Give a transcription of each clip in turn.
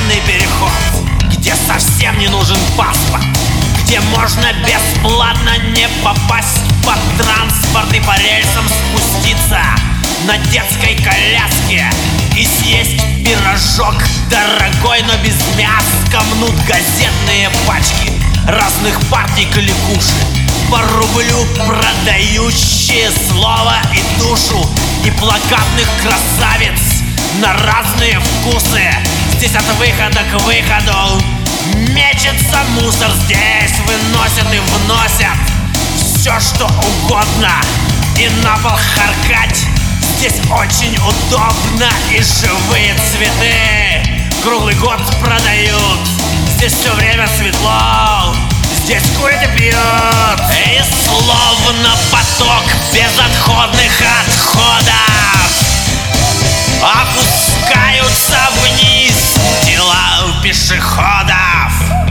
постоянный переход, где совсем не нужен паспорт, где можно бесплатно не попасть под транспорт и по рельсам спуститься на детской коляске и съесть пирожок дорогой, но без мяска. Мнут газетные пачки разных партий кликуши, по рублю продающие слово и душу, и плакатных красавиц на разные вкусы. Здесь от выхода к выходу мечется мусор, здесь выносят и вносят все, что угодно, и на пол харкать здесь очень удобно. И живые цветы круглый год продают, здесь все время светло, здесь курят и пьют. И словно поток безотходных отходов опускаются вниз тела пешеходов.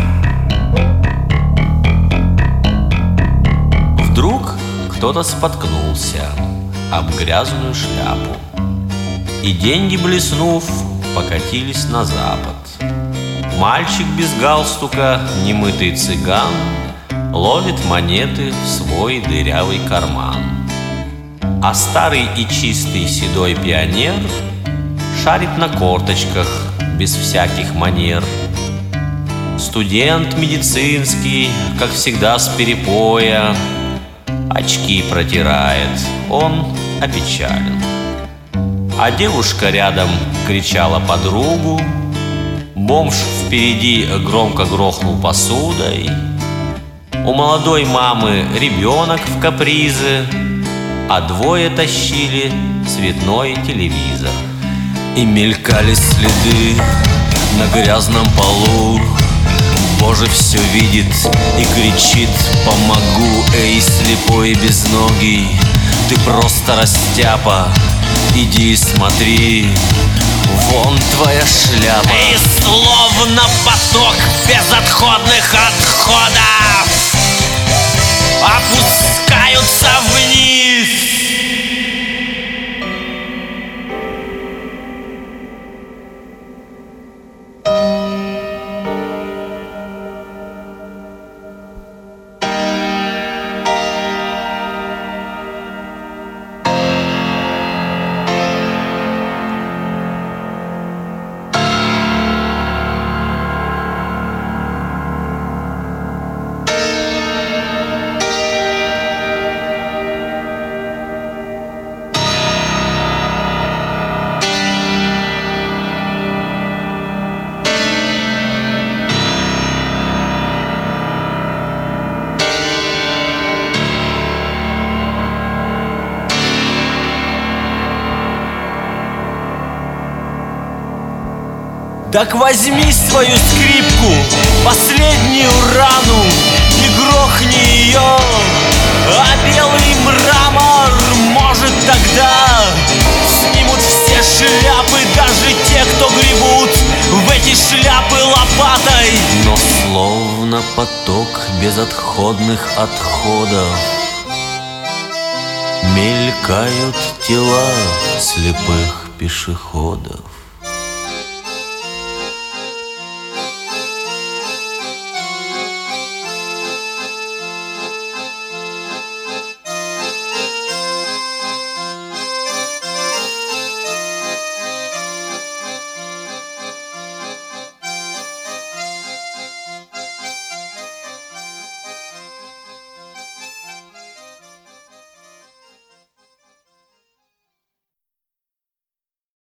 Вдруг кто-то споткнулся об грязную шляпу, и деньги, блеснув, покатились на запад. Мальчик без галстука, немытый цыган, ловит монеты в свой дырявый карман. А старый и чистый седой пионер шарит на корточках без всяких манер. Студент медицинский, как всегда с перепоя, очки протирает, он опечален. А девушка рядом кричала подругу, бомж впереди громко грохнул посудой. У молодой мамы ребенок в капризы, а двое тащили цветной телевизор. И мелькали следы на грязном полу. Боже все видит и кричит: помогу, эй, слепой и безногий, ты просто растяпа, иди и смотри, вон твоя шляпа. И словно поток безотходных отходов опускаются вниз. Так возьми свою скрипку, последнюю рану, и грохни ее, а белый мрамор, может, тогда снимут все шляпы, даже те, кто гребут в эти шляпы лопатой. Но словно поток безотходных отходов мелькают тела слепых пешеходов.